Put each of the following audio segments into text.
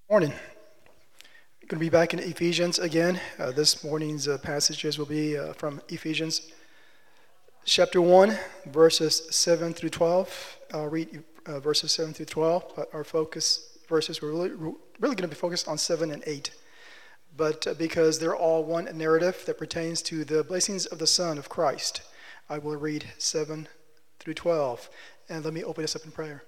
Morning. We're going to be back in Ephesians again. This morning's passages will be from Ephesians chapter 1, verses 7 through 12. I'll read verses 7 through 12, but our focus verses, we're really going to be focused on 7 and 8. But because they're all one narrative that pertains to the blessings of the Son of Christ, I will read 7 through 12. And let me open this up in prayer.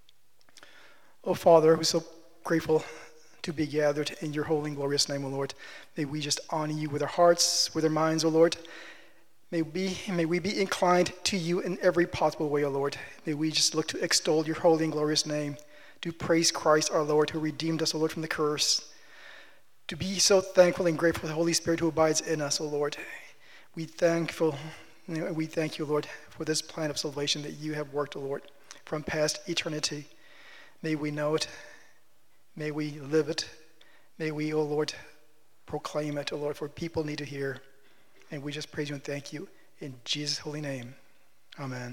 Oh, Father, we're so grateful to be gathered in your holy and glorious name, O Lord. May we just honor you with our hearts, with our minds, O Lord. May we be inclined to you in every possible way, O Lord. May we just look to extol your holy and glorious name, to praise Christ our Lord, who redeemed us, O Lord, from the curse. To be so thankful and grateful for the Holy Spirit who abides in us, O Lord. We thank you, Lord, for this plan of salvation that you have worked, O Lord, from past eternity. May we know it. May we live it. May we, O Lord, proclaim it, O Lord, for people need to hear. And we just praise you and thank you in Jesus' holy name. Amen.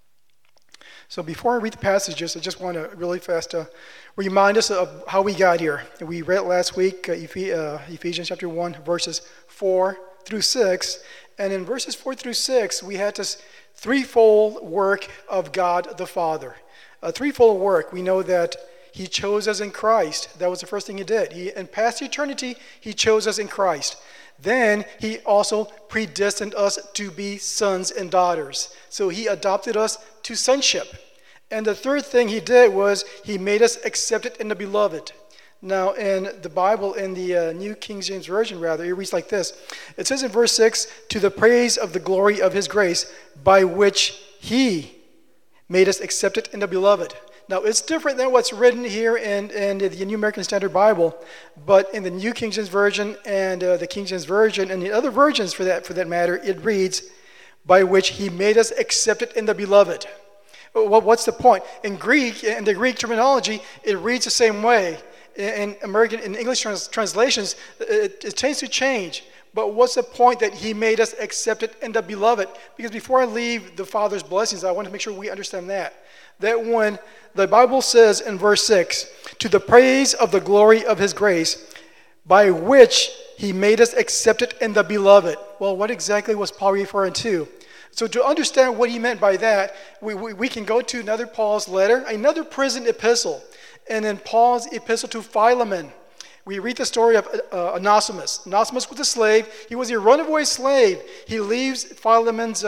So before I read the passages, I just want to really fast remind us of how we got here. We read last week Ephesians chapter 1, verses 4 through 6. And in verses 4 through 6, we had this threefold work of God the Father. A threefold work. We know that he chose us in Christ. That was the first thing he did. In past eternity, he chose us in Christ. Then he also predestined us to be sons and daughters. So he adopted us to sonship. And the third thing he did was he made us accepted in the beloved. Now in the Bible, in the New King James Version rather, it reads like this. It says in verse 6, to the praise of the glory of his grace, by which he made us accepted in the beloved. Now, it's different than what's written here in the New American Standard Bible, but in the New King James Version and the King James Version and the other versions for that matter, it reads, by which he made us accepted in the beloved. Well, what's the point? In the Greek terminology, it reads the same way. In English translations, it tends to change. But what's the point that he made us accepted in the beloved? Because before I leave the Father's blessings, I want to make sure we understand that when the Bible says in verse 6, to the praise of the glory of his grace, by which he made us accepted in the beloved. Well, what exactly was Paul referring to? So to understand what he meant by that, we can go to another Paul's letter, another prison epistle, and in Paul's epistle to Philemon. We read the story of Onesimus. Onesimus was a slave. He was a runaway slave. He leaves Philemon's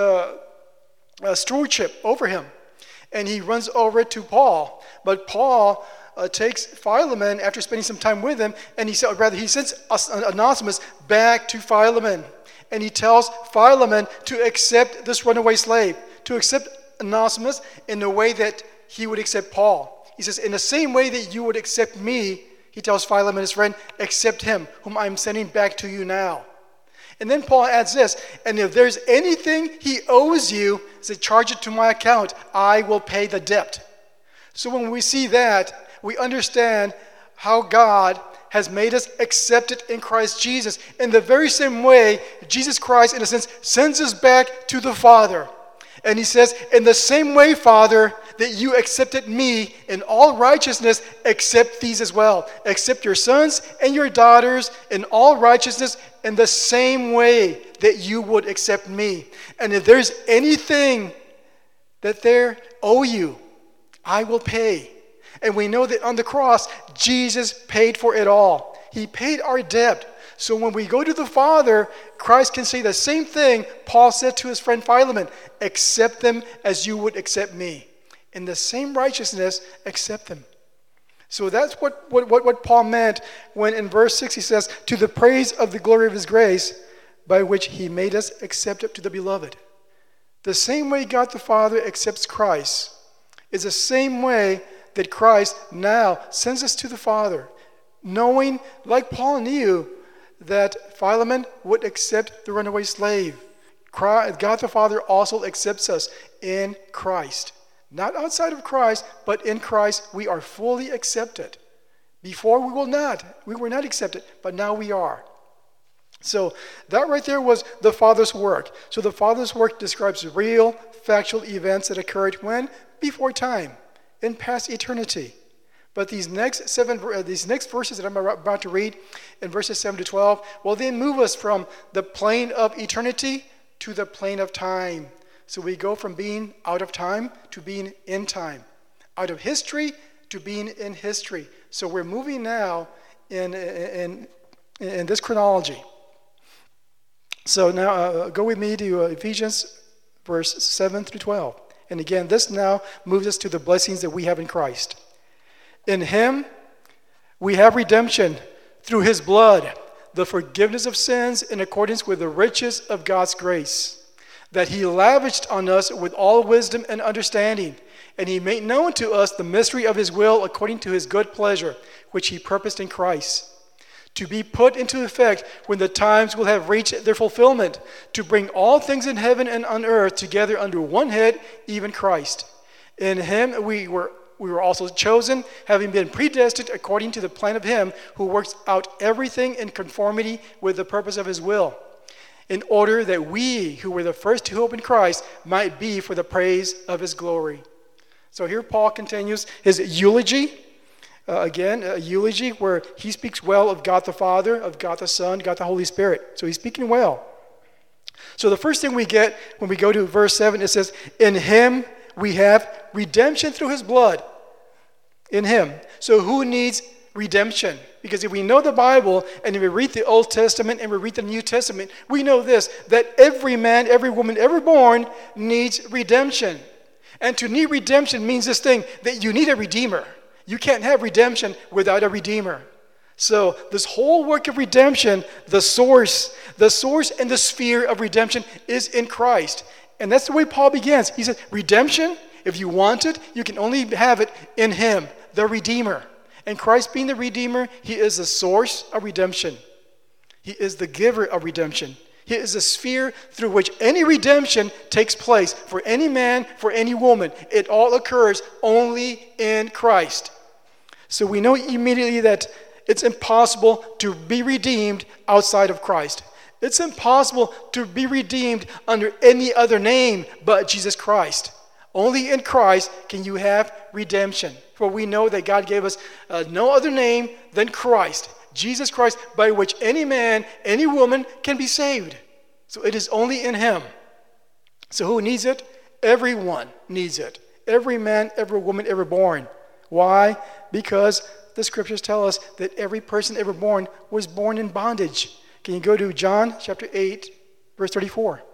stewardship over him, and he runs over to Paul. But Paul takes Philemon after spending some time with him, and he sends Onesimus back to Philemon. And he tells Philemon to accept this runaway slave, to accept Onesimus in the way that he would accept Paul. He says, in the same way that you would accept me, he tells Philemon, his friend, accept him, whom I'm sending back to you now. And then Paul adds this, and if there's anything he owes you, say, charge it to my account. I will pay the debt. So when we see that, we understand how God has made us accepted in Christ Jesus. In the very same way, Jesus Christ, in a sense, sends us back to the Father. And he says, in the same way, Father, that you accepted me in all righteousness, accept these as well. Accept your sons and your daughters in all righteousness in the same way that you would accept me. And if there's anything that they owe you, I will pay. And we know that on the cross, Jesus paid for it all. He paid our debt. So when we go to the Father, Christ can say the same thing Paul said to his friend Philemon, accept them as you would accept me. In the same righteousness, accept them. So that's what Paul meant when in verse 6 he says, to the praise of the glory of his grace, by which he made us accepted to the beloved. The same way God the Father accepts Christ is the same way that Christ now sends us to the Father, knowing, like Paul knew, that Philemon would accept the runaway slave. God the Father also accepts us in Christ. Not outside of Christ, but in Christ we are fully accepted. Before we were not accepted, but now we are. So that right there was the Father's work. So the Father's work describes real, factual events that occurred when? Before time, in past eternity. But these next verses that I'm about to read, in verses 7 to 12, will then move us from the plane of eternity to the plane of time. So we go from being out of time to being in time, out of history to being in history. So we're moving now in this chronology. So now go with me to Ephesians verse 7 through 12. And again, this now moves us to the blessings that we have in Christ. In him, we have redemption through his blood, the forgiveness of sins in accordance with the riches of God's grace, that he lavished on us with all wisdom and understanding. And he made known to us the mystery of his will according to his good pleasure, which he purposed in Christ, to be put into effect when the times will have reached their fulfillment, to bring all things in heaven and on earth together under one head, even Christ. In him we were also chosen, having been predestined according to the plan of him who works out everything in conformity with the purpose of his will, in order that we, who were the first to hope in Christ, might be for the praise of his glory. So here Paul continues his eulogy. Again, a eulogy where he speaks well of God the Father, of God the Son, God the Holy Spirit. So he's speaking well. So the first thing we get when we go to verse 7, it says, in him we have redemption through his blood. In him. So who needs redemption? Because if we know the Bible, and if we read the Old Testament and we read the New Testament, we know this, that every man, every woman ever born needs redemption. And to need redemption means this thing, that you need a redeemer. You can't have redemption without a redeemer. So this whole work of redemption, the source and the sphere of redemption is in Christ. And that's the way Paul begins. He says, redemption, if you want it, you can only have it in him, the Redeemer. And Christ being the Redeemer, he is the source of redemption. He is the giver of redemption. He is the sphere through which any redemption takes place for any man, for any woman. It all occurs only in Christ. So we know immediately that it's impossible to be redeemed outside of Christ. It's impossible to be redeemed under any other name but Jesus Christ. Only in Christ can you have redemption. For we know that God gave us no other name than Christ. Jesus Christ, by which any man, any woman can be saved. So it is only in him. So who needs it? Everyone needs it. Every man, every woman ever born. Why? Because the scriptures tell us that every person ever born was born in bondage. Can you go to John chapter 8, verse 34?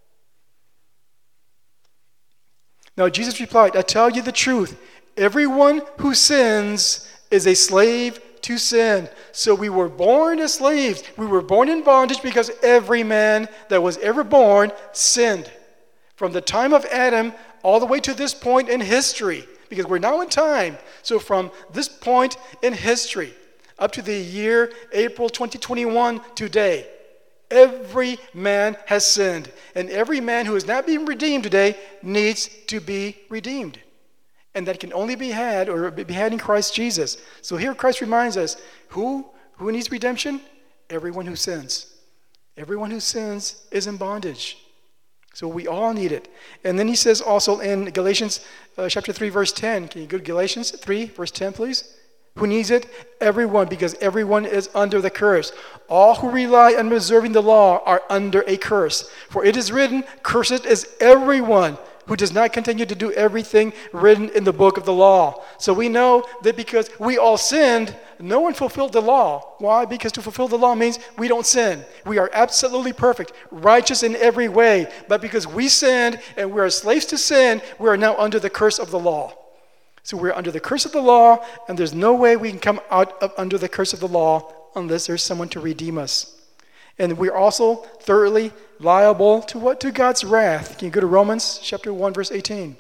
Now Jesus replied, I tell you the truth. Everyone who sins is a slave to sin. So we were born as slaves. We were born in bondage because every man that was ever born sinned. From the time of Adam all the way to this point in history, because we're now in time. So from this point in history up to the year April 2021 today, every man has sinned. And every man who is not being redeemed today needs to be redeemed. And that can only be had in Christ Jesus. So here Christ reminds us, who needs redemption? Everyone who sins. Everyone who sins is in bondage. So we all need it. And then he says also in Galatians chapter 3, verse 10. Can you go to Galatians 3, verse 10, please? Who needs it? Everyone, because everyone is under the curse. All who rely on observing the law are under a curse. For it is written, cursed is everyone who does not continue to do everything written in the book of the law. So we know that because we all sinned, no one fulfilled the law. Why? Because to fulfill the law means we don't sin. We are absolutely perfect, righteous in every way. But because we sinned and we are slaves to sin, we are now under the curse of the law. So we're under the curse of the law, and there's no way we can come out of under the curse of the law unless there's someone to redeem us. And we're also thoroughly liable to what? To God's wrath. Can you go to Romans chapter 1, verse 18?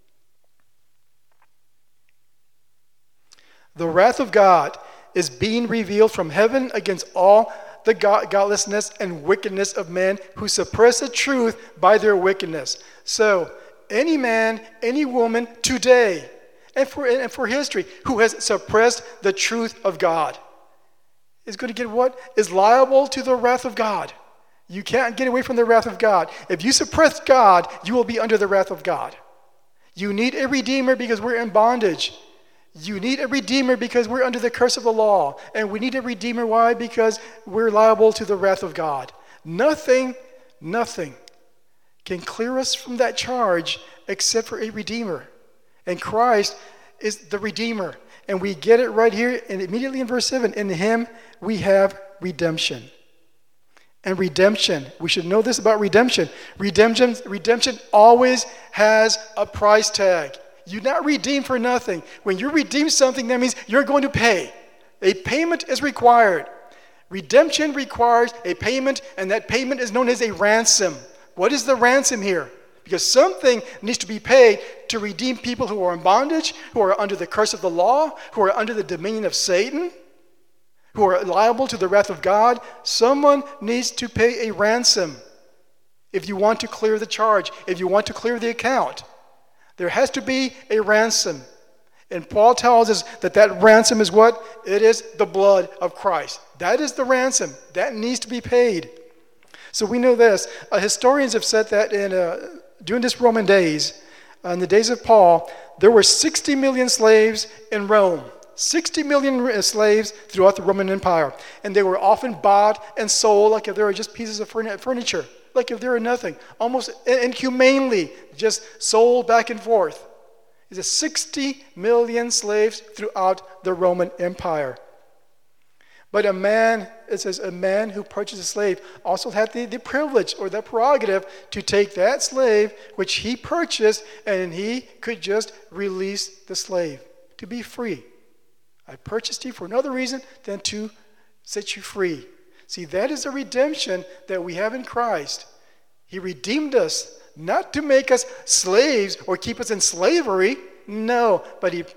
The wrath of God is being revealed from heaven against all the godlessness and wickedness of men who suppress the truth by their wickedness. So, any man, any woman today, and for history, who has suppressed the truth of God is going to get what? Is liable to the wrath of God. You can't get away from the wrath of God. If you suppress God, you will be under the wrath of God. You need a redeemer because we're in bondage. You need a redeemer because we're under the curse of the law. And we need a redeemer. Why? Because we're liable to the wrath of God. Nothing can clear us from that charge except for a redeemer. And Christ is the redeemer. And we get it right here and immediately in verse 7. In him we have redemption. And redemption, we should know this about redemption. Redemption always has a price tag. You're not redeemed for nothing. When you redeem something, that means you're going to pay. A payment is required. Redemption requires a payment, and that payment is known as a ransom. What is the ransom here? Because something needs to be paid to redeem people who are in bondage, who are under the curse of the law, who are under the dominion of Satan, who are liable to the wrath of God. Someone needs to pay a ransom if you want to clear the charge, if you want to clear the account. There has to be a ransom. And Paul tells us that ransom is what? It is the blood of Christ. That is the ransom. That needs to be paid. So we know this. Historians have said that during this Roman days, in the days of Paul, there were 60 million slaves in Rome. 60 million slaves throughout the Roman Empire. And they were often bought and sold like if they were just pieces of furniture. Like if they were nothing. Almost inhumanely just sold back and forth. It's 60 million slaves throughout the Roman Empire. But it says a man who purchased a slave also had the privilege or the prerogative to take that slave which he purchased and he could just release the slave to be free. I purchased you for another reason than to set you free. See, that is the redemption that we have in Christ. He redeemed us not to make us slaves or keep us in slavery. No, but he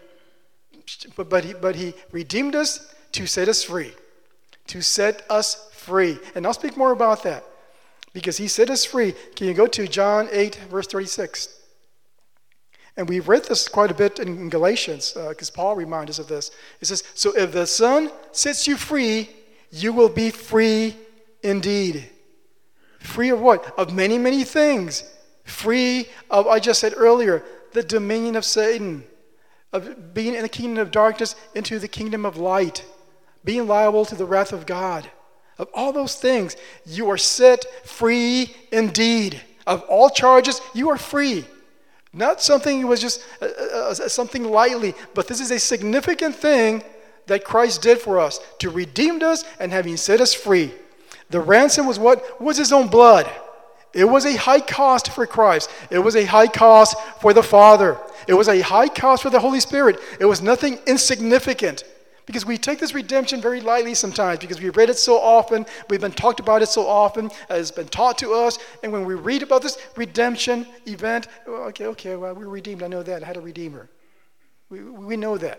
redeemed us to set us free. To set us free. And I'll speak more about that. Because he set us free. Can you go to John 8, verse 36? And we've read this quite a bit in Galatians, because Paul reminds us of this. It says, so if the Son sets you free, you will be free indeed. Free of what? Of many, many things. Free of, I just said earlier, the dominion of Satan. Of being in the kingdom of darkness into the kingdom of light. Being liable to the wrath of God. Of all those things, you are set free indeed. Of all charges, you are free. Not something that was just something lightly, but this is a significant thing that Christ did for us to redeem us and having set us free. The ransom was what? Was his own blood. It was a high cost for Christ. It was a high cost for the Father. It was a high cost for the Holy Spirit. It was nothing insignificant. Because we take this redemption very lightly sometimes because we've read it so often, we've been talked about it so often, it's been taught to us, and when we read about this redemption event, okay, well, we're redeemed, I know that, I had a redeemer. We know that.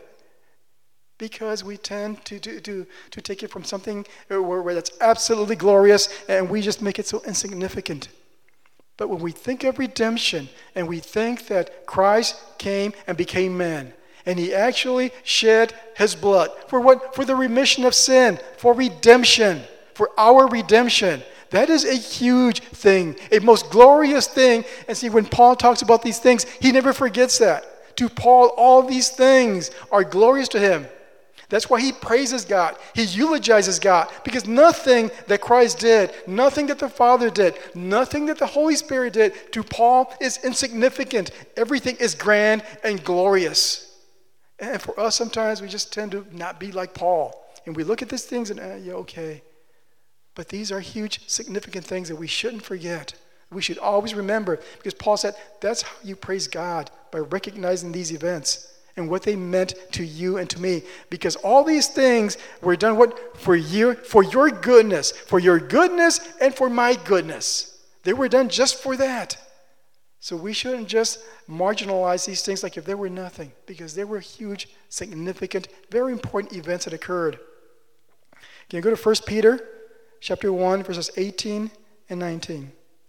Because we tend to take it from something where that's absolutely glorious, and we just make it so insignificant. But when we think of redemption, and we think that Christ came and became man, and he actually shed his blood. For what? For the remission of sin. For redemption. For our redemption. That is a huge thing. A most glorious thing. And see, when Paul talks about these things, he never forgets that. To Paul, all these things are glorious to him. That's why he praises God. He eulogizes God. Because nothing that Christ did, nothing that the Father did, nothing that the Holy Spirit did, to Paul is insignificant. Everything is grand and glorious. And for us, sometimes we just tend to not be like Paul. And we look at these things and, okay. But these are huge, significant things that we shouldn't forget. We should always remember. Because Paul said, that's how you praise God, by recognizing these events and what they meant to you and to me. Because all these things were done what? For your goodness. For your goodness and for my goodness. They were done just for that. So we shouldn't just marginalize these things like if they were nothing, because they were huge, significant, very important events that occurred. Can you go to 1 Peter chapter 1, verses 18 and 19?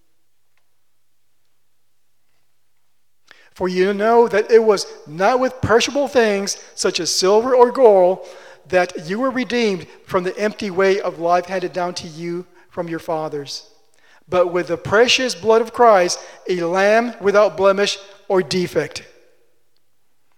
For you know that it was not with perishable things, such as silver or gold, that you were redeemed from the empty way of life handed down to you from your fathers, but with the precious blood of Christ, a lamb without blemish or defect.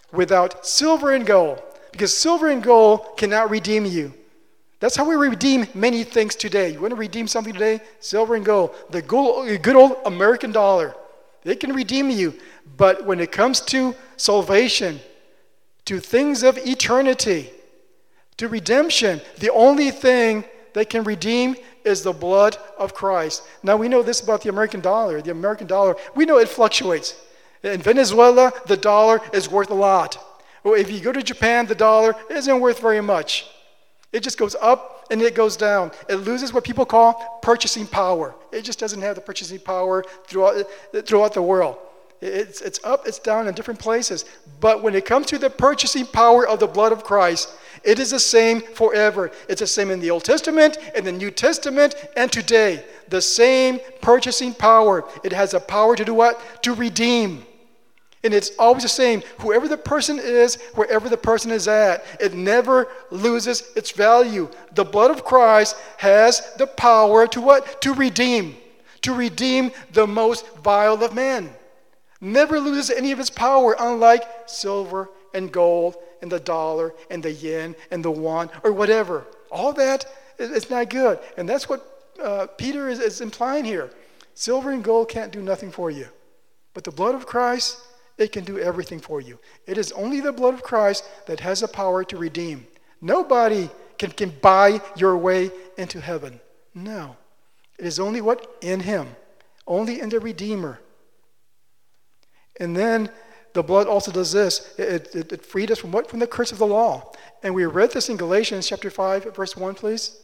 without silver and gold, because silver and gold cannot redeem you. That's how we redeem many things today. You want to redeem something today? Silver and gold. The good old American dollar. They can redeem you. But when it comes to salvation, to things of eternity, to redemption, the only thing that can redeem is the blood of Christ. Now we know this about the American dollar. The American dollar, we know it fluctuates. In Venezuela, the dollar is worth a lot. Or if you go to Japan, the dollar isn't worth very much. It just goes up and it goes down. It loses what people call purchasing power. It just doesn't have the purchasing power throughout the world. It's up, it's down in different places. But when it comes to the purchasing power of the blood of Christ, it is the same forever. It's the same in the Old Testament, in the New Testament, and today. The same purchasing power. It has a power to do what? To redeem. And it's always the same. Whoever the person is, wherever the person is at, it never loses its value. The blood of Christ has the power to what? To redeem. To redeem the most vile of men. Never loses any of its power, unlike silver and gold and the dollar and the yen and the won or whatever. All that is not good. And that's what Peter is implying here. Silver and gold can't do nothing for you. But the blood of Christ, it can do everything for you. It is only the blood of Christ that has the power to redeem. Nobody can buy your way into heaven. No. It is only what? In him. Only in the Redeemer. And then the blood also does this. It freed us from what? From the curse of the law. And we read this in Galatians chapter 5, verse 1, please.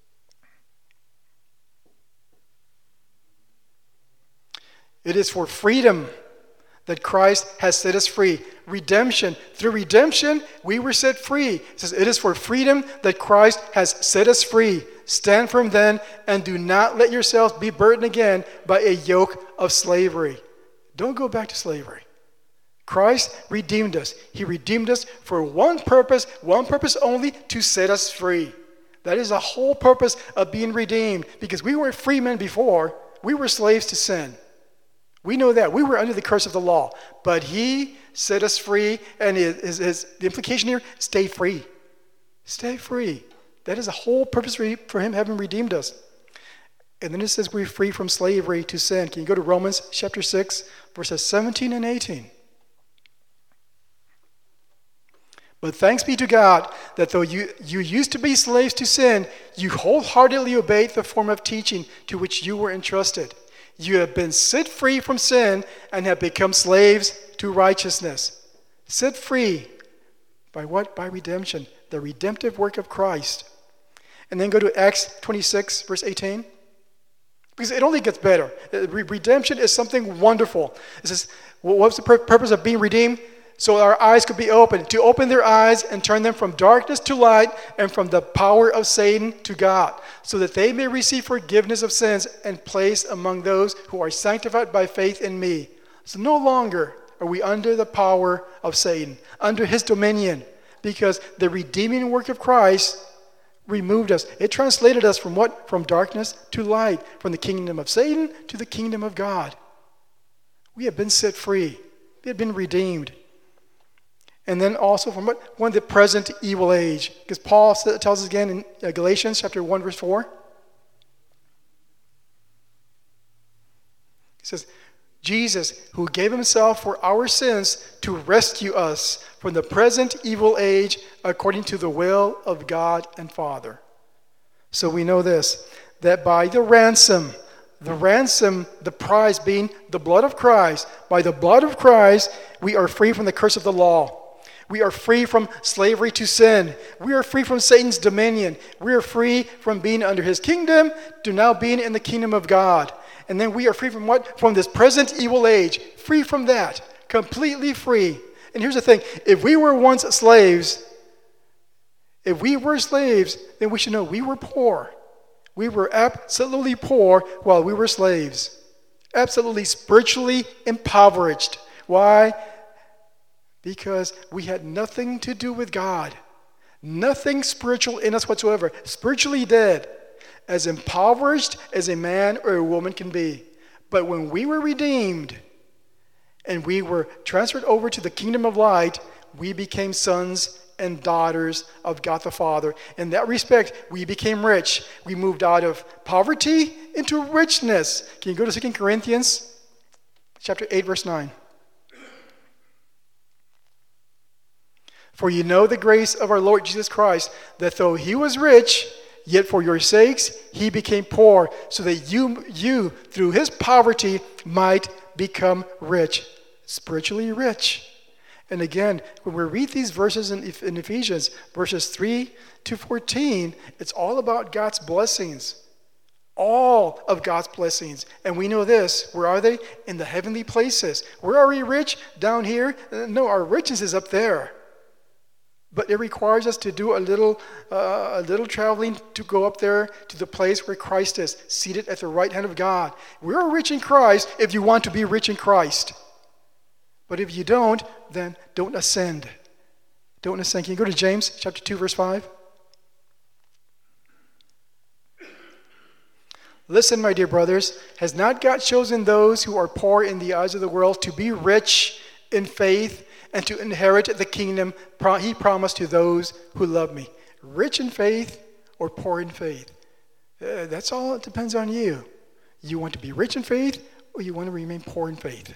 It is for freedom that Christ has set us free. Redemption. Through redemption, we were set free. It says, it is for freedom that Christ has set us free. Stand firm then, and do not let yourselves be burdened again by a yoke of slavery. Don't go back to slavery. Christ redeemed us. He redeemed us for one purpose only, to set us free. That is the whole purpose of being redeemed, because we weren't free men before. We were slaves to sin. We know that. We were under the curse of the law. But he set us free, and the implication here, stay free. Stay free. That is the whole purpose for him having redeemed us. And then it says we're free from slavery to sin. Can you go to Romans chapter 6, verses 17 and 18? But thanks be to God that though you used to be slaves to sin, you wholeheartedly obeyed the form of teaching to which you were entrusted. You have been set free from sin and have become slaves to righteousness. Set free by what? By redemption, the redemptive work of Christ. And then go to Acts 26, verse 18. Because it only gets better. Redemption is something wonderful. It says, what's the purpose of being redeemed? So our eyes could be opened, to open their eyes and turn them from darkness to light and from the power of Satan to God, so that they may receive forgiveness of sins and place among those who are sanctified by faith in me. So no longer are we under the power of Satan, under his dominion, because the redeeming work of Christ removed us. It translated us from what? From darkness to light, from the kingdom of Satan to the kingdom of God. We have been set free. We have been redeemed. And then also from what? One, the present evil age. Because Paul tells us again in Galatians chapter 1, verse 4. He says, Jesus, who gave himself for our sins to rescue us from the present evil age according to the will of God and Father. So we know this, that by the ransom, the prize being the blood of Christ, by the blood of Christ, we are free from the curse of the law. We are free from slavery to sin. We are free from Satan's dominion. We are free from being under his kingdom to now being in the kingdom of God. And then we are free from what? From this present evil age. Free from that. Completely free. And here's the thing. If we were once slaves, then we should know we were poor. We were absolutely poor while we were slaves. Absolutely spiritually impoverished. Why? Because we had nothing to do with God. Nothing spiritual in us whatsoever. Spiritually dead. As impoverished as a man or a woman can be. But when we were redeemed and we were transferred over to the kingdom of light, we became sons and daughters of God the Father. In that respect, we became rich. We moved out of poverty into richness. Can you go to 2 Corinthians chapter 8, verse 9? For you know the grace of our Lord Jesus Christ, that though he was rich, yet for your sakes he became poor, so that you through his poverty might become rich, spiritually rich. And again, when we read these verses in Ephesians, verses 3 to 14, it's all about God's blessings. All of God's blessings. And we know this. Where are they? In the heavenly places. Where are we rich? Down here? No, our richness is up there. But it requires us to do a little traveling to go up there to the place where Christ is, seated at the right hand of God. We're rich in Christ if you want to be rich in Christ. But if you don't, then don't ascend. Don't ascend. Can you go to James chapter 2, verse 5? Listen, my dear brothers, has not God chosen those who are poor in the eyes of the world to be rich in faith and to inherit the kingdom he promised to those who love me? Rich in faith or poor in faith? That's all. It depends on you. You want to be rich in faith or you want to remain poor in faith?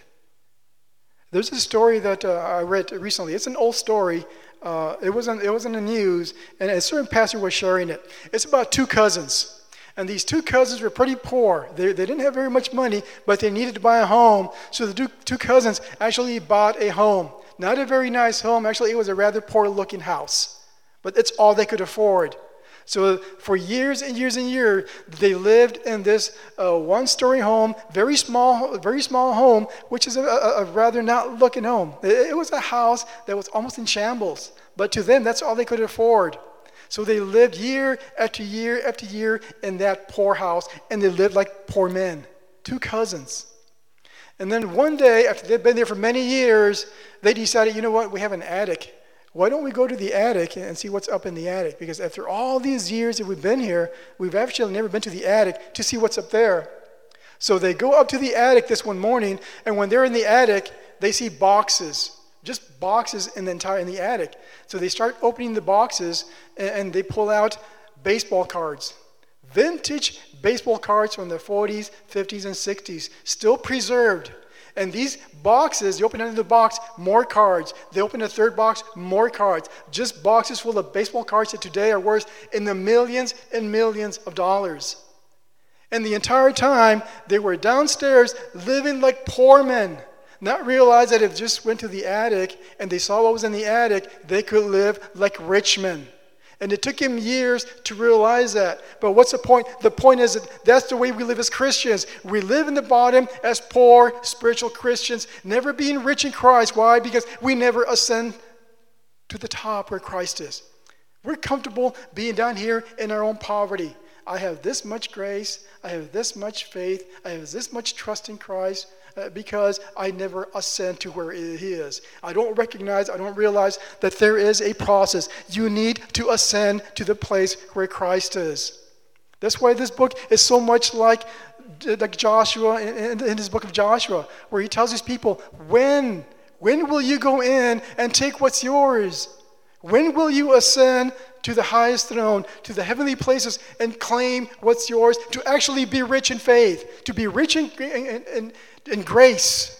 There's a story that I read recently. It's an old story. It was in the news, and a certain pastor was sharing it. It's about two cousins. And these two cousins were pretty poor. They didn't have very much money, but they needed to buy a home. So the two cousins actually bought a home. Not a very nice home. Actually, it was a rather poor-looking house. But it's all they could afford. So for years and years and years, they lived in this one-story home, very small home, which is a rather not-looking home. It was a house that was almost in shambles. But to them, that's all they could afford. So they lived year after year after year in that poor house, and they lived like poor men, two cousins. And then one day, after they'd been there for many years, they decided, you know what, we have an attic. Why don't we go to the attic and see what's up in the attic? Because after all these years that we've been here, we've actually never been to the attic to see what's up there. So they go up to the attic this one morning, and when they're in the attic, they see boxes, just boxes in the attic. So they start opening the boxes, and they pull out baseball cards, vintage baseball cards from the 40s, 50s, and 60s, still preserved. And these boxes, you open another box, more cards. They open a third box, more cards. Just boxes full of baseball cards that today are worth in the millions and millions of dollars. And the entire time, they were downstairs living like poor men, not realize that if they just went to the attic and they saw what was in the attic, they could live like rich men. And it took him years to realize that. But what's the point? The point is that that's the way we live as Christians. We live in the bottom as poor spiritual Christians, never being rich in Christ. Why? Because we never ascend to the top where Christ is. We're comfortable being down here in our own poverty. I have this much grace. I have this much faith. I have this much trust in Christ. Because I never ascend to where He is. I don't realize that there is a process. You need to ascend to the place where Christ is. That's why this book is so much like Joshua in his book of Joshua, where he tells his people, when will you go in and take what's yours? When will you ascend to the highest throne, to the heavenly places, and claim what's yours, to actually be rich in faith, to be rich in grace,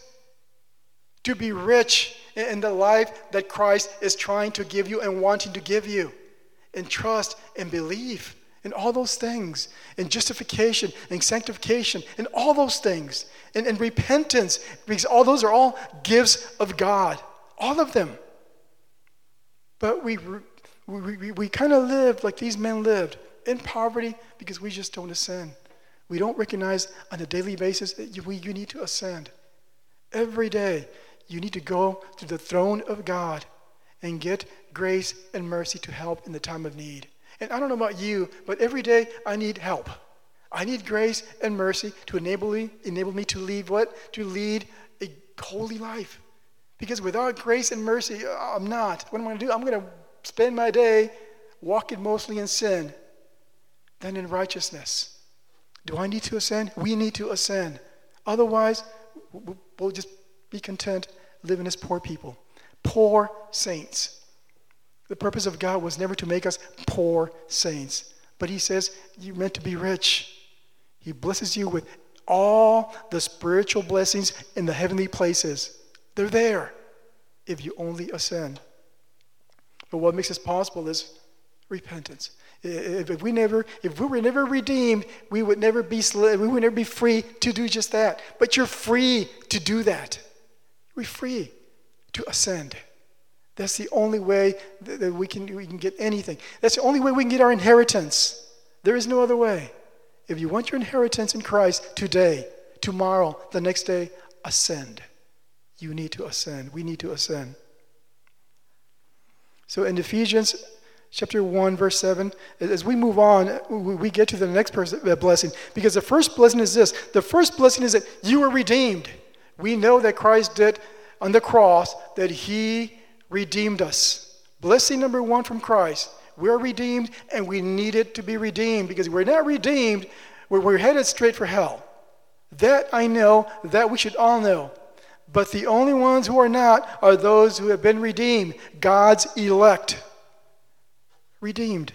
to be rich in the life that Christ is trying to give you and wanting to give you, in trust and belief, in all those things, in justification and sanctification, in all those things, in repentance, because all those are all gifts of God, all of them. But we kind of live like these men lived, in poverty, because we just don't ascend. We don't recognize on a daily basis that you need to ascend. Every day, you need to go to the throne of God and get grace and mercy to help in the time of need. And I don't know about you, but every day I need help. I need grace and mercy to enable me to lead what? To lead a holy life. Because without grace and mercy, I'm not. What am I going to do? I'm going to spend my day walking mostly in sin than in righteousness. Do I need to ascend? We need to ascend. Otherwise, we'll just be content living as poor people. poor saints. The purpose of God was never to make us poor saints. But he says, you're meant to be rich. He blesses you with all the spiritual blessings in the heavenly places. They're there if you only ascend. But what makes this possible is repentance. If we were never redeemed, we would never be free to do just that. But you're free to do that. We're free to ascend. That's the only way that we can get anything. That's the only way we can get our inheritance. There is no other way. If you want your inheritance in Christ today, tomorrow, the next day, ascend. You need to ascend. We need to ascend. So in Ephesians chapter 1, verse 7, as we move on, we get to the next blessing. Because the first blessing is this. The first blessing is that you are redeemed. We know that Christ did on the cross, that he redeemed us. Blessing number one from Christ. We're redeemed, and we needed to be redeemed, because if we're not redeemed, we're headed straight for hell. That I know, that we should all know. But the only ones who are not are those who have been redeemed, God's elect. Redeemed.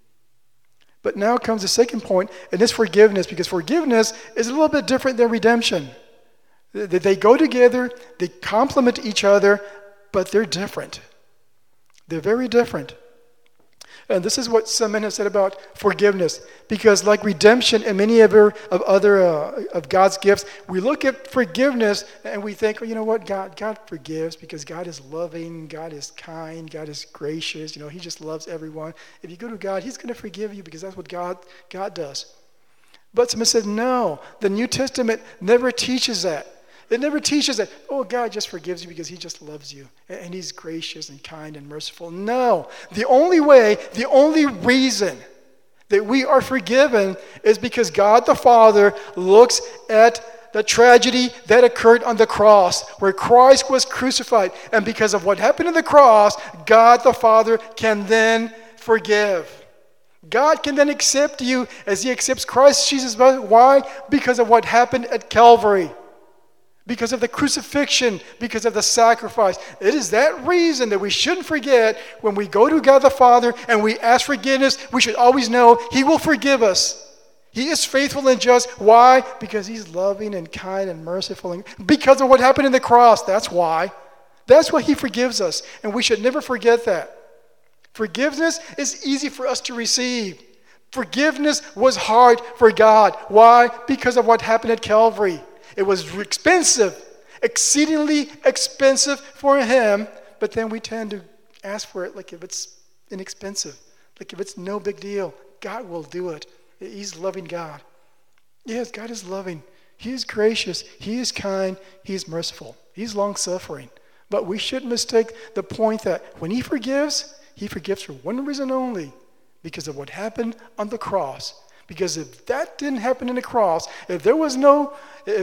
But now comes the second point, and it's forgiveness, because forgiveness is a little bit different than redemption. They go together, they complement each other, but they're different. They're very different. And this is what some men have said about forgiveness. Because like redemption and many of God's gifts, we look at forgiveness and we think, you know what, God forgives because God is loving, God is kind, God is gracious. He just loves everyone. If you go to God, he's going to forgive you because that's what God does. But some said, no, the New Testament never teaches that. It never teaches that, God just forgives you because he just loves you and he's gracious and kind and merciful. No. The only way, the only reason that we are forgiven is because God the Father looks at the tragedy that occurred on the cross where Christ was crucified. And because of what happened on the cross, God the Father can then forgive. God can then accept you as he accepts Christ Jesus. Why? Because of what happened at Calvary. Because of the crucifixion, because of the sacrifice. It is that reason that we shouldn't forget when we go to God the Father and we ask forgiveness, we should always know he will forgive us. He is faithful and just. Why? Because he's loving and kind and merciful. And because of what happened in the cross, that's why. That's why he forgives us. And we should never forget that. Forgiveness is easy for us to receive. Forgiveness was hard for God. Why? Because of what happened at Calvary. It was expensive, exceedingly expensive for him, but then we tend to ask for it like if it's inexpensive, like if it's no big deal. God will do it. He's loving God. Yes, God is loving. He is gracious. He is kind. He is merciful. He's long-suffering. But we shouldn't mistake the point that when he forgives for one reason only, because of what happened on the cross. Because if that didn't happen in the cross, if there was no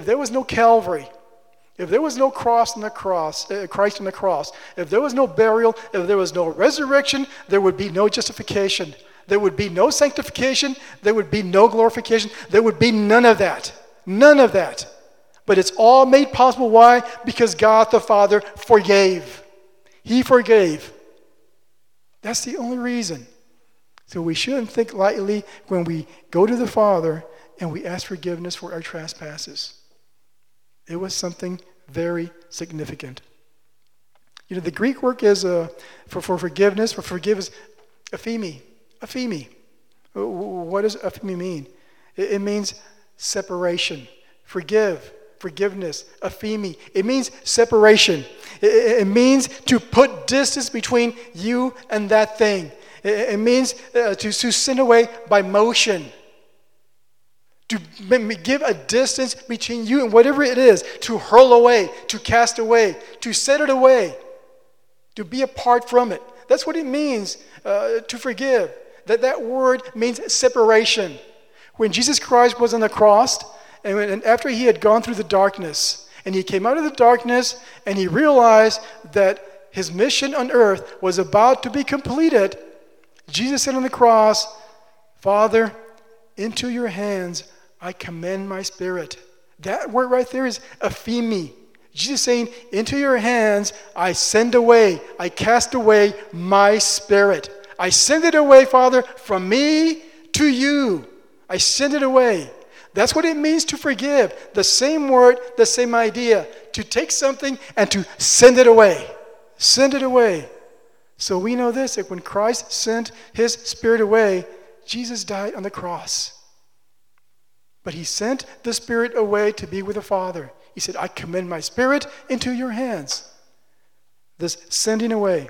Calvary, if there was no cross on the cross, Christ on the cross, if there was no burial, if there was no resurrection, there would be no justification. There would be no sanctification. There would be no glorification. There would be none of that. None of that. But it's all made possible. Why? Because God the Father forgave. He forgave. That's the only reason. So we shouldn't think lightly when we go to the Father and we ask forgiveness for our trespasses. It was something very significant. The Greek word is for forgiveness. For forgive is aphemi. Aphemi. What does aphemi mean? It means separation. Forgive. Forgiveness. Aphemi. It means separation. It means to put distance between you and that thing. It means to sin away by motion. To give a distance between you and whatever it is. To hurl away. To cast away. To set it away. To be apart from it. That's what it means to forgive. That word means separation. When Jesus Christ was on the cross, and after he had gone through the darkness, and he came out of the darkness, and he realized that his mission on earth was about to be completed, Jesus said on the cross, Father, into your hands I commend my spirit. That word right there is aphemi. Jesus saying, into your hands I send away, I cast away my spirit. I send it away, Father, from me to you. I send it away. That's what it means to forgive. The same word, the same idea. To take something and to send it away. Send it away. So we know this, that when Christ sent his Spirit away, Jesus died on the cross. But he sent the Spirit away to be with the Father. He said, I commend my Spirit into your hands. This sending away.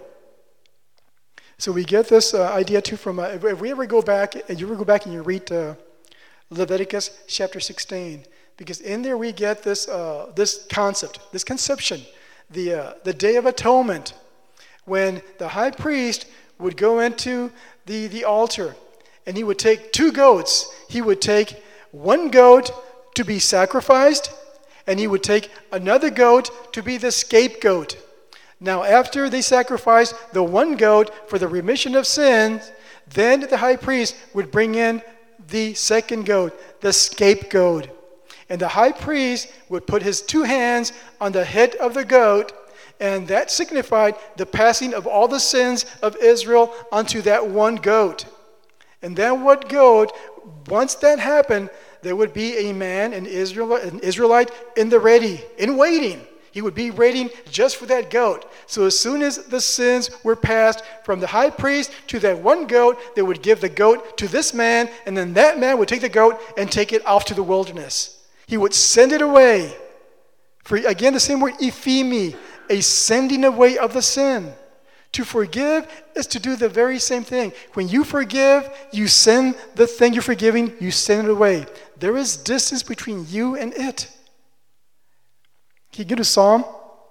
So we get this idea too from, if we ever go back, and you read Leviticus chapter 16, because in there we get this this concept, this conception, the Day of Atonement, when the high priest would go into the altar, and he would take 2 goats. He would take one goat to be sacrificed, and he would take another goat to be the scapegoat. Now, after they sacrificed the one goat for the remission of sins, then the high priest would bring in the second goat, the scapegoat. And the high priest would put his 2 hands on the head of the goat, and that signified the passing of all the sins of Israel onto that one goat. And then what goat, once that happened, there would be a man, an Israelite in the ready, in waiting. He would be waiting just for that goat. So as soon as the sins were passed from the high priest to that one goat, they would give the goat to this man, and then that man would take the goat and take it off to the wilderness. He would send it away. For again, the same word, ephemi, a sending away of the sin. To forgive is to do the very same thing. When you forgive, you send the thing you're forgiving, you send it away. There is distance between you and it. Can you go to Psalm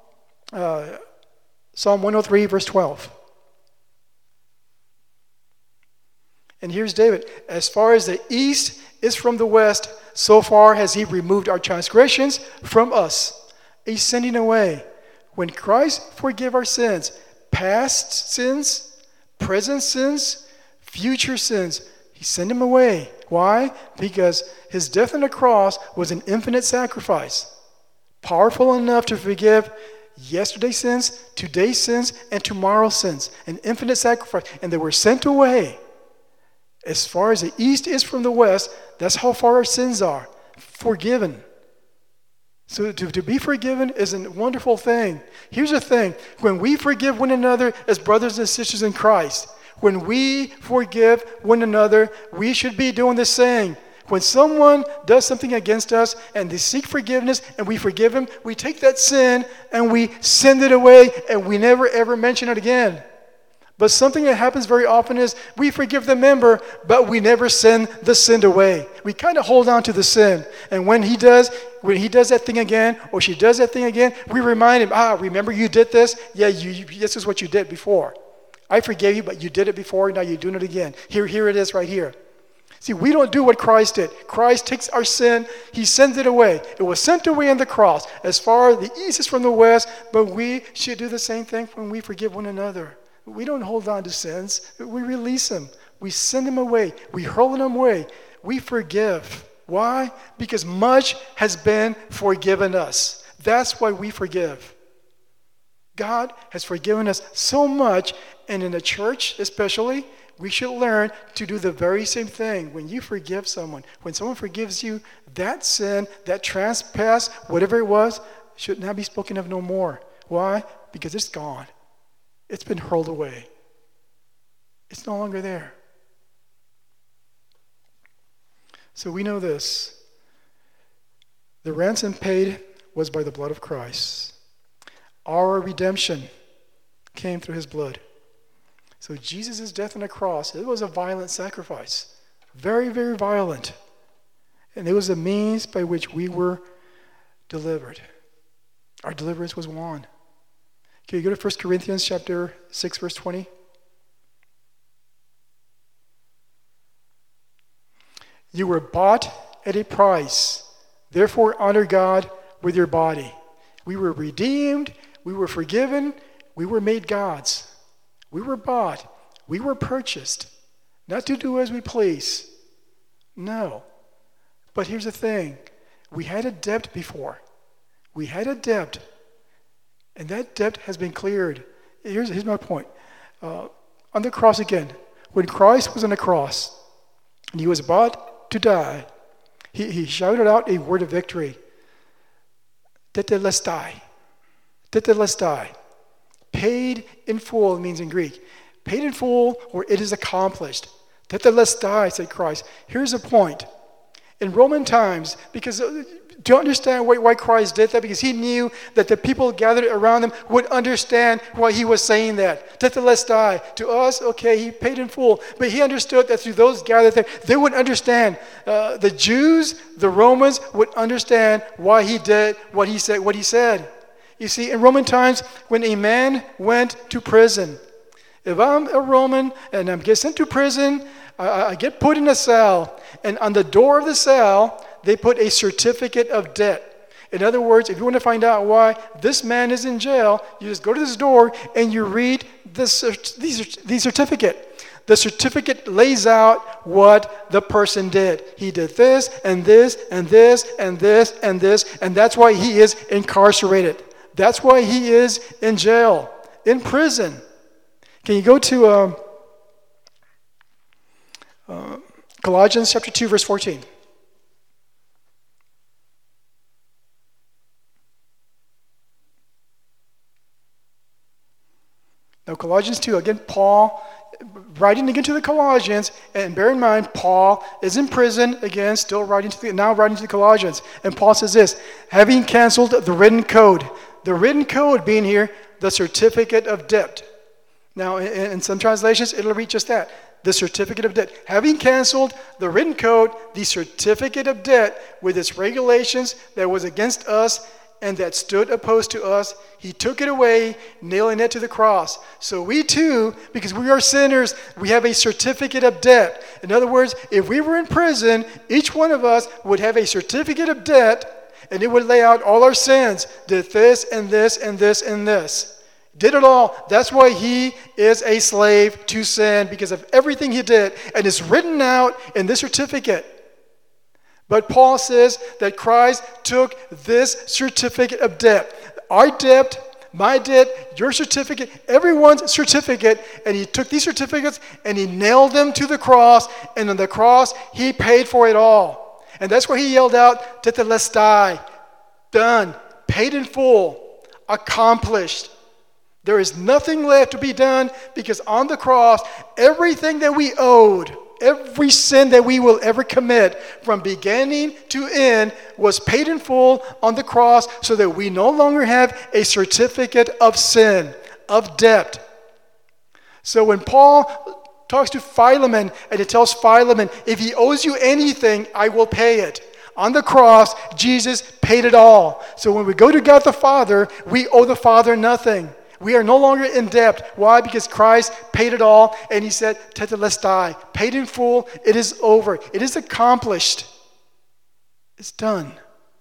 103, verse 12. And here's David. As far as the east is from the west, so far has he removed our transgressions from us. A sending away. When Christ forgave our sins, past sins, present sins, future sins, he sent them away. Why? Because his death on the cross was an infinite sacrifice. Powerful enough to forgive yesterday's sins, today's sins, and tomorrow's sins. An infinite sacrifice. And they were sent away. As far as the east is from the west, that's how far our sins are. Forgiven. So to be forgiven is a wonderful thing. Here's the thing. When we forgive one another as brothers and sisters in Christ, when we forgive one another, we should be doing the same. When someone does something against us and they seek forgiveness and we forgive them, we take that sin and we send it away and we never ever mention it again. But something that happens very often is we forgive the member, but we never send the sin away. We kind of hold on to the sin. And when he does that thing again, or she does that thing again, we remind him, remember you did this? Yeah, this is what you did before. I forgave you, but you did it before, now you're doing it again. Here it is right here. See, we don't do what Christ did. Christ takes our sin, he sends it away. It was sent away on the cross. As far as the east is from the west, but we should do the same thing when we forgive one another. We don't hold on to sins. We release them. We send them away. We hurl them away. We forgive. Why? Because much has been forgiven us. That's why we forgive. God has forgiven us so much, and in the church especially, we should learn to do the very same thing. When you forgive someone, when someone forgives you, that sin, that trespass, whatever it was, should not be spoken of no more. Why? Because it's gone. It's been hurled away. It's no longer there. So we know this. The ransom paid was by the blood of Christ. Our redemption came through his blood. So Jesus' death on the cross, it was a violent sacrifice. Very, very violent. And it was a means by which we were delivered. Our deliverance was won. Can you go to 1 Corinthians chapter 6, verse 20? You were bought at a price. Therefore, honor God with your body. We were redeemed. We were forgiven. We were made God's. We were bought. We were purchased. Not to do as we please. No. But here's the thing. We had a debt before. We had a debt. And that debt has been cleared. Here's my point. On the cross again, when Christ was on the cross and he was about to die, he shouted out a word of victory. Tetelestai. Tetelestai. Paid in full means in Greek. Paid in full, or it is accomplished. Tetelestai, said Christ. Here's the point. In Roman times, because do you understand why Christ did that? Because he knew that the people gathered around him would understand why he was saying that. Tetelestai. To us, okay, he paid in full. But he understood that through those gathered there, they would understand. The Jews, the Romans would understand why he did what he said. You see, in Roman times, when a man went to prison, if I'm a Roman and I'm sent to prison, I get put in a cell, and on the door of the cell, they put a certificate of debt. In other words, if you want to find out why this man is in jail, you just go to this door and you read the certificate. The certificate lays out what the person did. He did this, and this, and this, and this, and this, and that's why he is incarcerated. That's why he is in jail, in prison. Can you go to Colossians chapter 2, verse 14. Now, Colossians 2, again, Paul, writing again to the Colossians, and bear in mind, Paul is in prison, again, still writing to the Colossians. And Paul says this, having canceled the written code. The written code being here, the certificate of debt. Now, in some translations, it'll read just that. The certificate of debt. Having canceled the written code, the certificate of debt with its regulations that was against us and that stood opposed to us, he took it away, nailing it to the cross. So we too, because we are sinners, we have a certificate of debt. In other words, if we were in prison, each one of us would have a certificate of debt, and it would lay out all our sins. Did this and this and this and this. Did it all. That's why he is a slave to sin, because of everything he did. And it's written out in this certificate. But Paul says that Christ took this certificate of debt. Our debt, my debt, your certificate, everyone's certificate. And he took these certificates and he nailed them to the cross. And on the cross, he paid for it all. And that's why he yelled out, Tetelestai, done, paid in full, accomplished. There is nothing left to be done, because on the cross, everything that we owed, every sin that we will ever commit from beginning to end was paid in full on the cross, so that we no longer have a certificate of sin, of debt. So when Paul talks to Philemon and he tells Philemon, if he owes you anything, I will pay it. On the cross, Jesus paid it all. So when we go to God the Father, we owe the Father nothing. We are no longer in debt. Why? Because Christ paid it all, and he said, Tetelestai, paid in full, it is over. It is accomplished. It's done.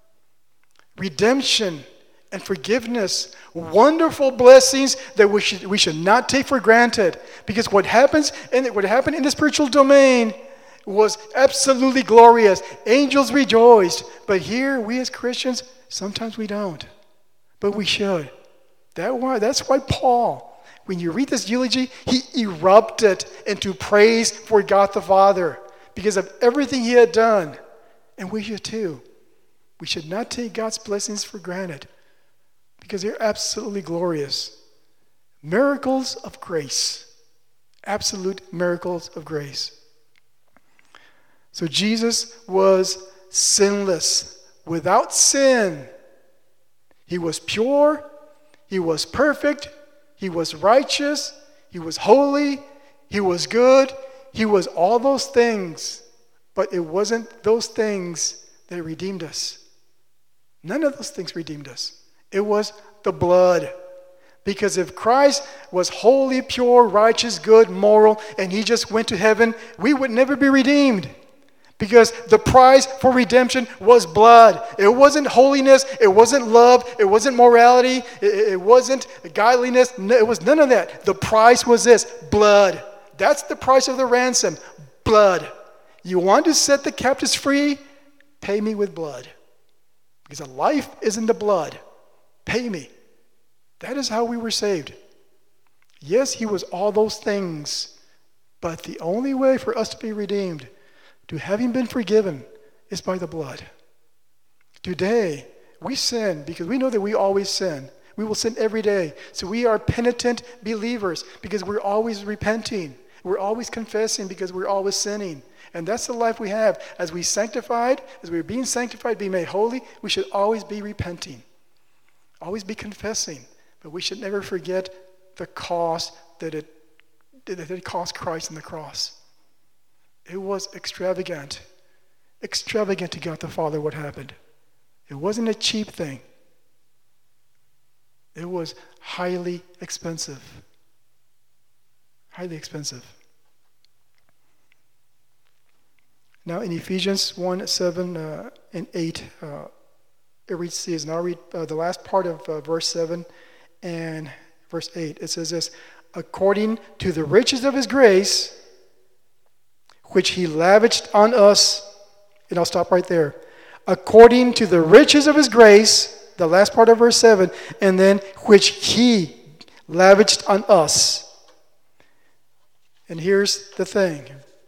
Redemption and forgiveness, wonderful blessings that we should not take for granted. Because what happened in the spiritual domain was absolutely glorious. Angels rejoiced. But here, we as Christians, sometimes we don't. But we should. That's why Paul, when you read this eulogy, he erupted into praise for God the Father because of everything he had done. And we should too. We should not take God's blessings for granted because they're absolutely glorious. Miracles of grace. Absolute miracles of grace. So Jesus was sinless, without sin. He was pure. He was perfect, he was righteous, he was holy, he was good, he was all those things. But it wasn't those things that redeemed us. None of those things redeemed us. It was the blood. Because if Christ was holy, pure, righteous, good, moral, and he just went to heaven, we would never be redeemed. Because the price for redemption was blood. It wasn't holiness. It wasn't love. It wasn't morality. It wasn't godliness. It was none of that. The price was this, blood. That's the price of the ransom, blood. You want to set the captives free? Pay me with blood. Because a life is in the blood. Pay me. That is how we were saved. Yes, he was all those things, but the only way for us to be redeemed, to having been forgiven, is by the blood. Today, we sin because we know that we always sin. We will sin every day. So we are penitent believers because we're always repenting. We're always confessing because we're always sinning. And that's the life we have. As we're being sanctified, being made holy, we should always be repenting. Always be confessing. But we should never forget the cost that it cost Christ on the cross. It was extravagant. Extravagant to God the Father what happened. It wasn't a cheap thing. It was highly expensive. Highly expensive. Now in Ephesians 1, 7 and 8, it reads this, and I'll read the last part of verse 7 and verse 8. It says this, according to the riches of his grace, which he lavished on us, and I'll stop right there. According to the riches of his grace, the last part of verse 7, and then which he lavished on us. And here's the thing.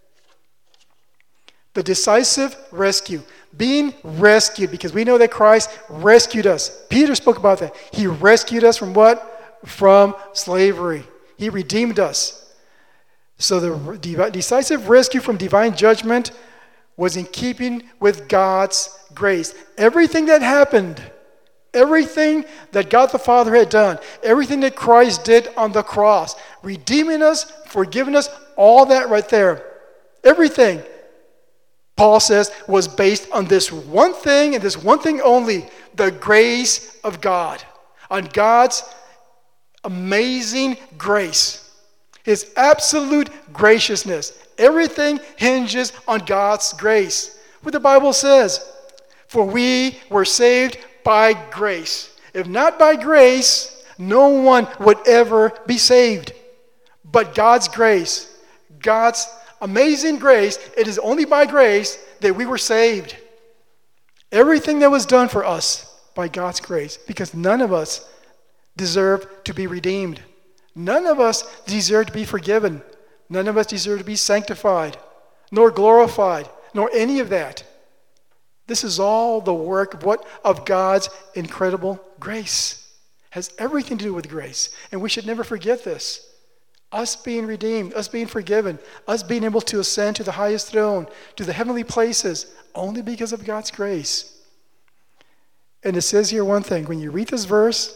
The decisive rescue. Being rescued, because we know that Christ rescued us. Peter spoke about that. He rescued us from what? From slavery. He redeemed us. So the decisive rescue from divine judgment was in keeping with God's grace. Everything that happened, everything that God the Father had done, everything that Christ did on the cross, redeeming us, forgiving us, all that right there, everything, Paul says, was based on this one thing and this one thing only, the grace of God, on God's amazing grace, his absolute graciousness. Everything hinges on God's grace. What the Bible says, for we were saved by grace. If not by grace, no one would ever be saved. But God's grace, God's amazing grace, it is only by grace that we were saved. Everything that was done for us by God's grace, because none of us deserve to be redeemed. None of us deserve to be forgiven. None of us deserve to be sanctified, nor glorified, nor any of that. This is all the work of God's incredible grace. It has everything to do with grace. And we should never forget this. Us being redeemed, us being forgiven, us being able to ascend to the highest throne, to the heavenly places, only because of God's grace. And it says here one thing. When you read this verse,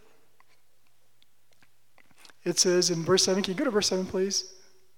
it says in verse 7, can you go to verse 7, please?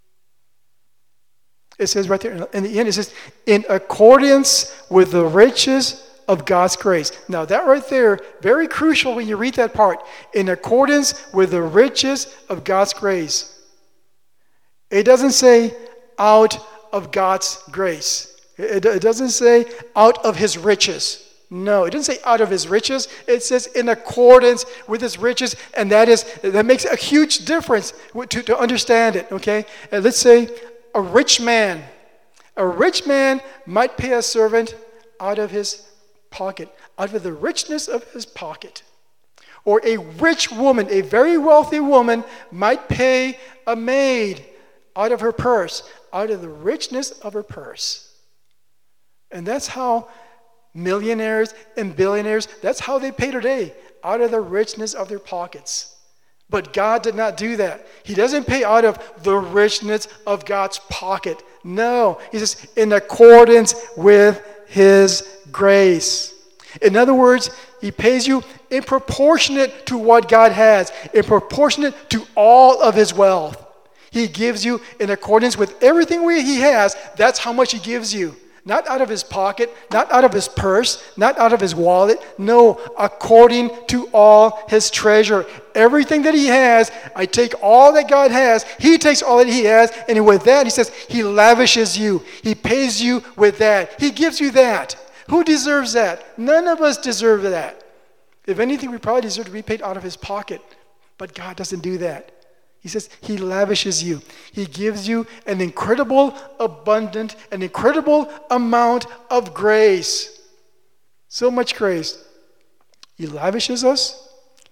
It says right there in the end, it says, in accordance with the riches of God's grace. Now that right there, very crucial when you read that part. In accordance with the riches of God's grace. It doesn't say out of God's grace. It doesn't say out of his riches. No, it doesn't say out of his riches. It says in accordance with his riches, and that makes a huge difference to understand it, okay? And let's say a rich man might pay a servant out of his pocket, out of the richness of his pocket. Or a rich woman, a very wealthy woman, might pay a maid out of her purse, out of the richness of her purse. And that's how millionaires and billionaires, that's how they pay today, out of the richness of their pockets. But God did not do that. He doesn't pay out of the richness of God's pocket. No, he says in accordance with his grace. In other words, he pays you in proportionate to what God has, in proportionate to all of his wealth. He gives you in accordance with everything he has. That's how much he gives you. Not out of his pocket, not out of his purse, not out of his wallet. No, according to all his treasure. Everything that he has, I take all that God has. He takes all that he has. And with that, he says, he lavishes you. He pays you with that. He gives you that. Who deserves that? None of us deserve that. If anything, we probably deserve to be paid out of his pocket. But God doesn't do that. He says he lavishes you. He gives you an incredible, abundant, an incredible amount of grace. So much grace. He lavishes us.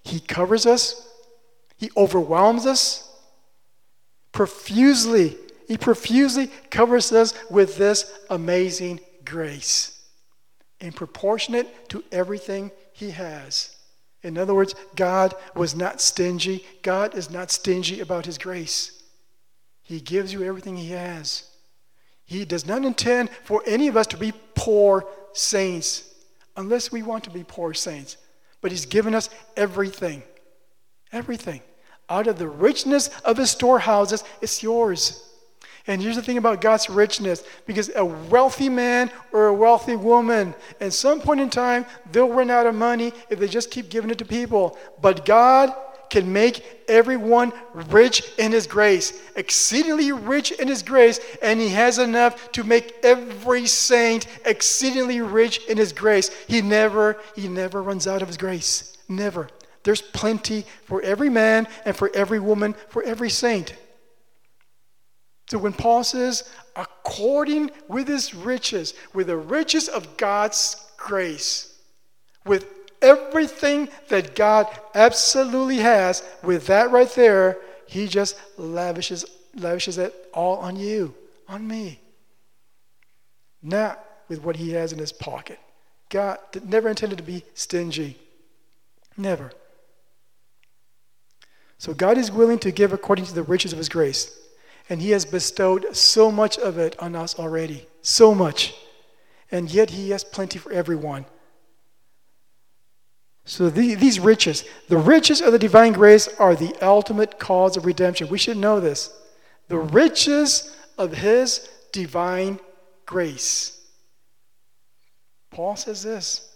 He covers us. He overwhelms us profusely. He profusely covers us with this amazing grace and proportionate to everything he has. In other words, God was not stingy. God is not stingy about his grace. He gives you everything he has. He does not intend for any of us to be poor saints, unless we want to be poor saints. But he's given us everything. Everything. Out of the richness of his storehouses, it's yours. And here's the thing about God's richness, because a wealthy man or a wealthy woman, at some point in time, they'll run out of money if they just keep giving it to people. But God can make everyone rich in his grace, exceedingly rich in his grace, and he has enough to make every saint exceedingly rich in his grace. He never runs out of his grace. Never. There's plenty for every man and for every woman, for every saint. So when Paul says, according with his riches, with the riches of God's grace, with everything that God absolutely has, with that right there, he just lavishes it all on you, on me. Not with what he has in his pocket. God never intended to be stingy. Never. So God is willing to give according to the riches of his grace. And he has bestowed so much of it on us already. So much. And yet he has plenty for everyone. So these riches, the riches of the divine grace are the ultimate cause of redemption. We should know this. The riches of his divine grace. Paul says this.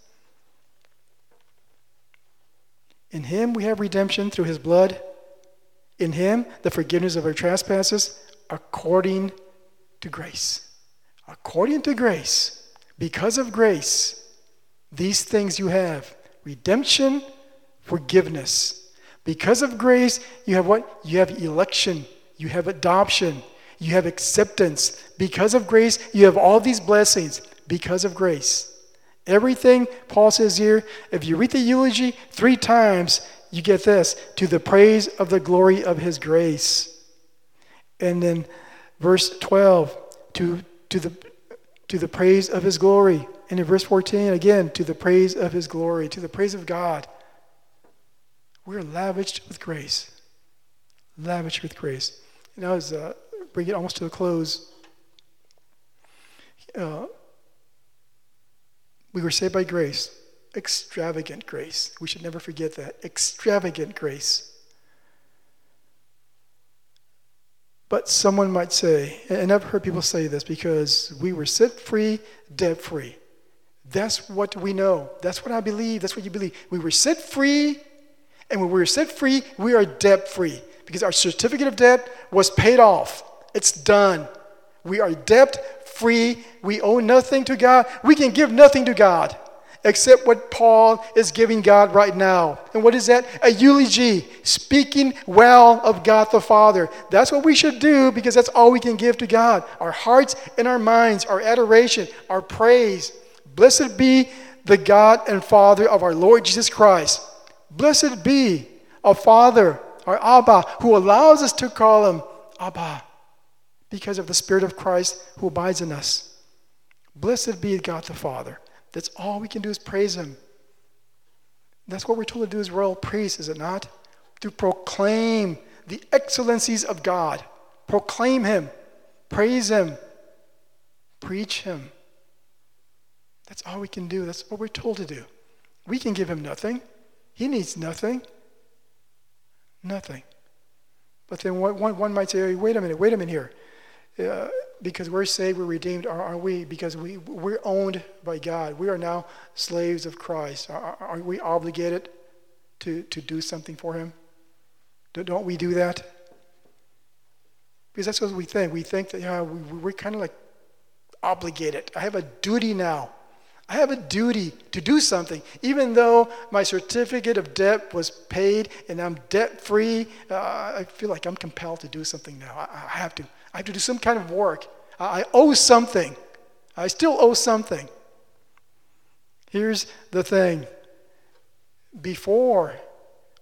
In him we have redemption through his blood. In him, the forgiveness of our trespasses, according to grace. According to grace. Because of grace, these things you have. Redemption, forgiveness. Because of grace, you have what? You have election. You have adoption. You have acceptance. Because of grace, you have all these blessings. Because of grace. Everything, Paul says here, if you read the eulogy 3 times, you get this, to the praise of the glory of his grace. And then verse 12, to the praise of his glory. And in verse 14, again, to the praise of his glory, to the praise of God. We're lavished with grace. Lavished with grace. And I was bring it almost to a close. We were saved by grace. Extravagant grace. We should never forget that. Extravagant grace. But someone might say, and I've heard people say this, because we were set free, debt free. That's what we know. That's what I believe. That's what you believe. We were set free, and when we were set free, we are debt free. Because our certificate of debt was paid off. It's done. We are debt free. We owe nothing to God. We can give nothing to God except what Paul is giving God right now. And what is that? A eulogy, speaking well of God the Father. That's what we should do, because that's all we can give to God. Our hearts and our minds, our adoration, our praise. Blessed be the God and Father of our Lord Jesus Christ. Blessed be our Father, our Abba, who allows us to call him Abba, because of the Spirit of Christ who abides in us. Blessed be God the Father. That's all we can do is praise him. That's what we're told to do as royal priests, is it not? To proclaim the excellencies of God. Proclaim him. Praise him. Preach him. That's all we can do. That's what we're told to do. We can give him nothing. He needs nothing. Nothing. But then one might say, wait a minute here. Because we're saved, we're redeemed, are we? Because we're owned by God. We are now slaves of Christ. Are we obligated to do something for him? Don't we do that? Because that's what we think. We think that we're kind of like obligated. I have a duty now. I have a duty to do something. Even though my certificate of debt was paid and I'm debt-free, I feel like I'm compelled to do something now. I have to. I have to do some kind of work. I owe something. I still owe something. Here's the thing. Before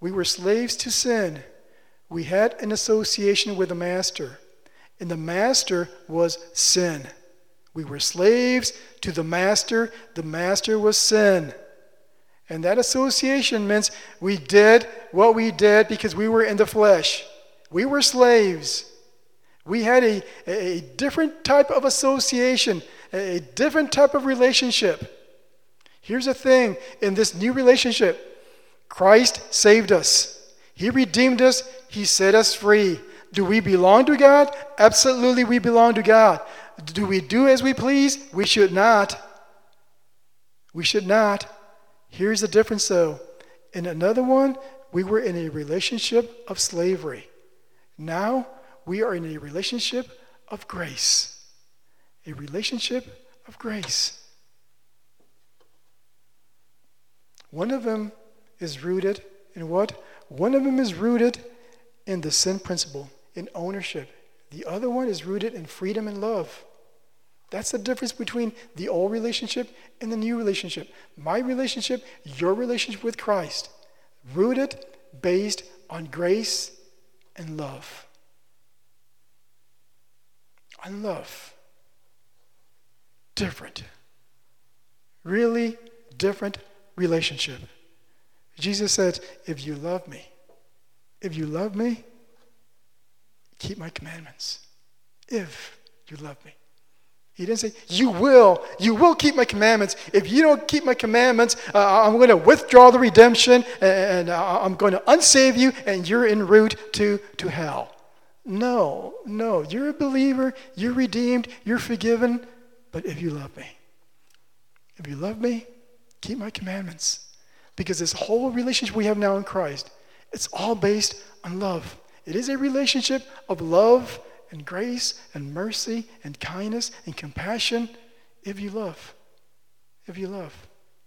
we were slaves to sin. We had an association with the master, and the master was sin. We were slaves to the master. The master was sin. And that association means we did what we did because we were in the flesh. We were slaves. We had a different type of association, a different type of relationship. Here's the thing, in this new relationship, Christ saved us. He redeemed us. He set us free. Do we belong to God? Absolutely, we belong to God. Do we do as we please? We should not. We should not. Here's the difference, though. In another one, we were in a relationship of slavery. Now, we are in a relationship of grace. A relationship of grace. One of them is rooted in what? One of them is rooted in the sin principle, in ownership. The other one is rooted in freedom and love. That's the difference between the old relationship and the new relationship. My relationship, your relationship with Christ. Rooted, based on grace and love. On love. Different. Really different relationship. Jesus said, if you love me, keep my commandments. If you love me. He didn't say, you will keep my commandments. If you don't keep my commandments, I'm going to withdraw the redemption and I'm going to unsave you and you're en route to hell. No, you're a believer, you're redeemed, you're forgiven, but if you love me, keep my commandments. Because this whole relationship we have now in Christ, it's all based on love. It is a relationship of love and grace and mercy and kindness and compassion if you love. If you love.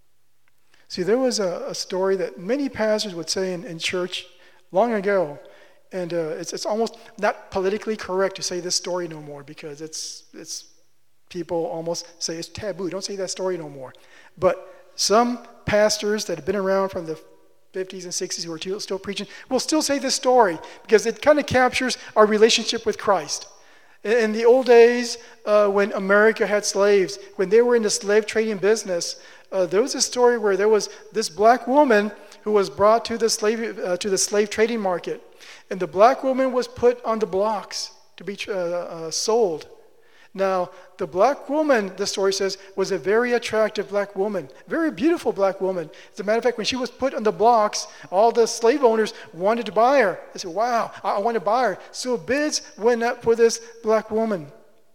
See, there was a story that many pastors would say in church long ago, and it's almost not politically correct to say this story no more because it's people almost say it's taboo. Don't say that story no more. But some pastors that have been around from the 50s and 60s who are still preaching will still say this story because it kind of captures our relationship with Christ. In the old days, when America had slaves, when they were in the slave trading business, there was a story where there was this black woman who was brought to the slave trading market, and the black woman was put on the blocks to be sold. Now, the black woman, the story says, was a very attractive black woman, very beautiful black woman. As a matter of fact, when she was put on the blocks, all the slave owners wanted to buy her. They said, wow, I want to buy her. So bids went up for this black woman.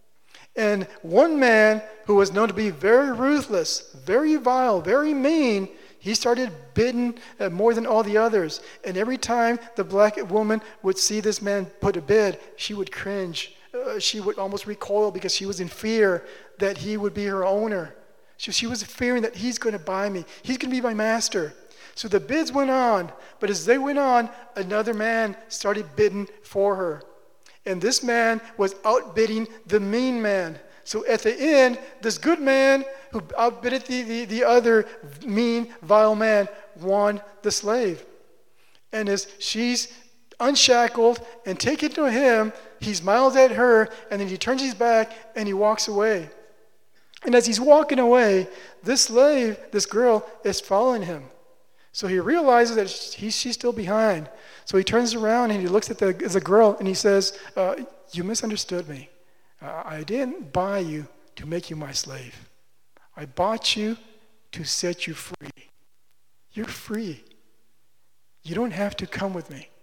And one man who was known to be very ruthless, very vile, very mean, he started bidding more than all the others. And every time the black woman would see this man put a bid, she would cringe. She would almost recoil because she was in fear that he would be her owner. She was fearing that he's going to buy me. He's going to be my master. So the bids went on, but as they went on, another man started bidding for her. And this man was outbidding the mean man. So at the end, this good man who outbidded the other mean, vile man won the slave. And as she's unshackled and taken to him, he smiles at her, and then he turns his back and he walks away. And as he's walking away, this slave, this girl, is following him. So he realizes that she's still behind. So he turns around and he looks at the girl and he says, you misunderstood me. I didn't buy you to make you my slave. I bought you to set you free. You're free. You don't have to come with me.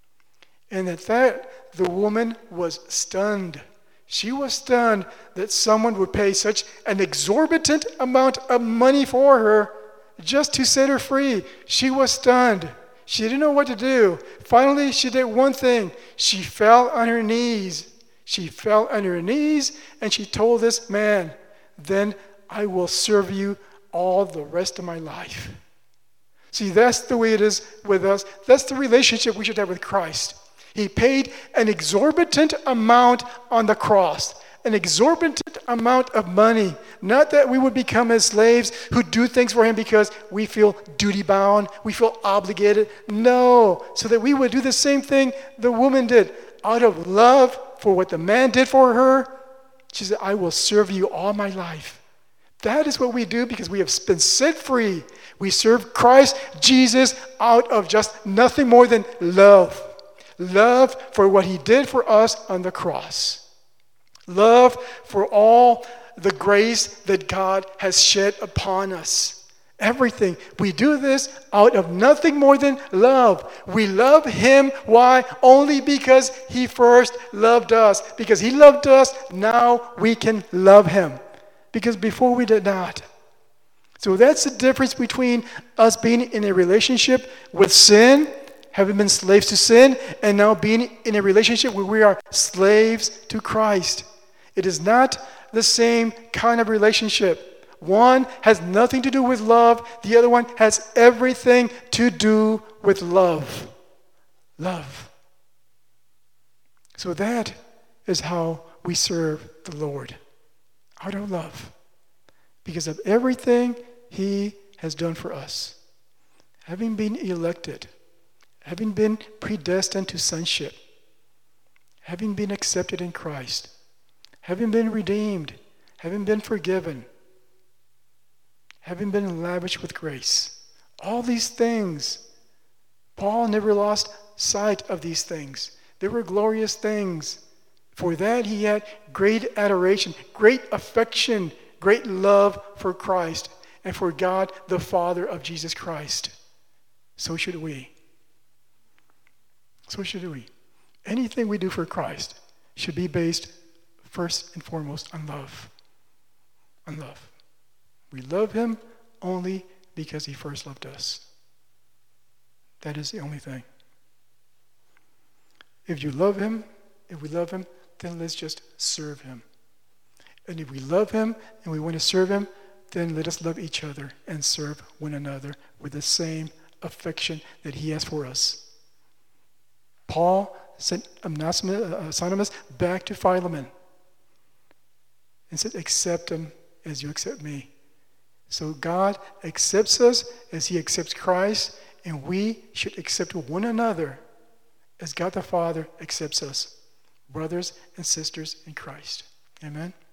And at that, the woman was stunned. She was stunned that someone would pay such an exorbitant amount of money for her just to set her free. She was stunned. She didn't know what to do. Finally, she did one thing. She fell on her knees. She fell on her knees and she told this man, then I will serve you all the rest of my life. See, that's the way it is with us. That's the relationship we should have with Christ. He paid an exorbitant amount on the cross, an exorbitant amount of money. Not that we would become as slaves who do things for him because we feel duty-bound, we feel obligated. No, so that we would do the same thing the woman did. Out of love for what the man did for her, she said, I will serve you all my life. That is what we do because we have been set free. We serve Christ Jesus out of just nothing more than love. Love for what he did for us on the cross. Love for all the grace that God has shed upon us. Everything. We do this out of nothing more than love. We love him. Why? Only because he first loved us. Because he loved us, now we can love him. Because before we did not. So that's the difference between us being in a relationship with sin, having been slaves to sin, and now being in a relationship where we are slaves to Christ. It is not the same kind of relationship. One has nothing to do with love. The other one has everything to do with love. Love. So that is how we serve the Lord. Out of love. Because of everything he has done for us. Having been elected. Having been predestined to sonship. Having been accepted in Christ. Having been redeemed, having been forgiven, having been lavished with grace. All these things, Paul never lost sight of these things. They were glorious things. For that he had great adoration, great affection, great love for Christ and for God the Father of Jesus Christ. So should we. So should we. Anything we do for Christ should be based first and foremost on love. On love. We love him only because he first loved us. That is the only thing. If we love him, then let's just serve him. And if we love him and we want to serve him, then let us love each other and serve one another with the same affection that he has for us. Paul sent Onesimus back to Philemon and said, accept him as you accept me. So God accepts us as he accepts Christ, and we should accept one another as God the Father accepts us, brothers and sisters in Christ. Amen.